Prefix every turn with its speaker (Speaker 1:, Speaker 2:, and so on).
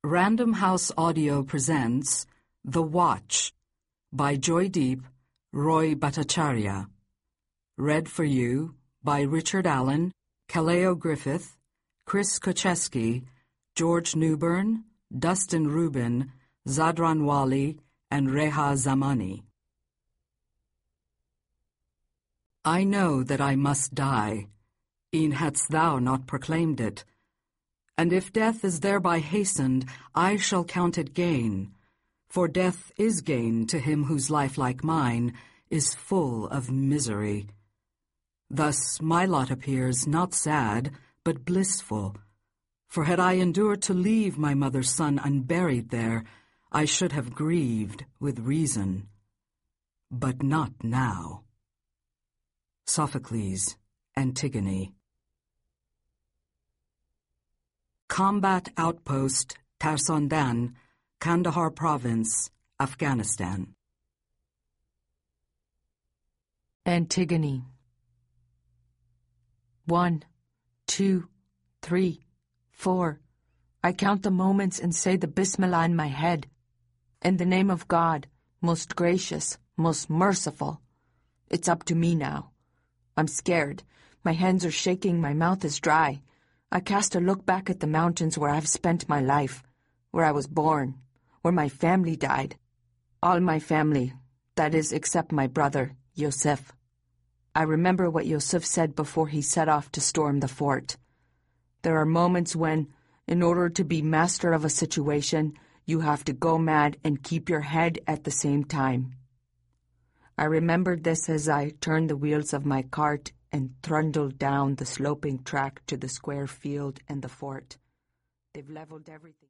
Speaker 1: Random House Audio presents The Watch by Joydeep Roy Bhattacharya. Read for you by Richard Allen, Kaleo Griffith, Chris Kocheski, George Newbern, Dustin Rubin, Zadran Wali, and Reha Zamani. I know that I must die, e'en hadst thou not proclaimed it. And if death is thereby hastened, I shall count it gain. For death is gain to him whose life, like mine, is full of misery. Thus my lot appears not sad, but blissful. For had I endured to leave my mother's son unburied there, I should have grieved with reason. But not now. Sophocles, Antigone. Combat Outpost, Tarsondan, Kandahar Province, Afghanistan.
Speaker 2: Antigone. 1, 2, 3, 4. I count the moments and say the Bismillah in my head. In the name of God, most gracious, most merciful. It's up to me now. I'm scared. My hands are shaking, my mouth is dry. I cast a look back at the mountains where I've spent my life, where I was born, where my family died. All my family, that is, except my brother, Yosef. I remember what Yosef said before he set off to storm the fort. There are moments when, in order to be master of a situation, you have to go mad and keep your head at the same time. I remembered this as I turned the wheels of my cart and trundled down the sloping track to the square field and the fort. They've leveled everything.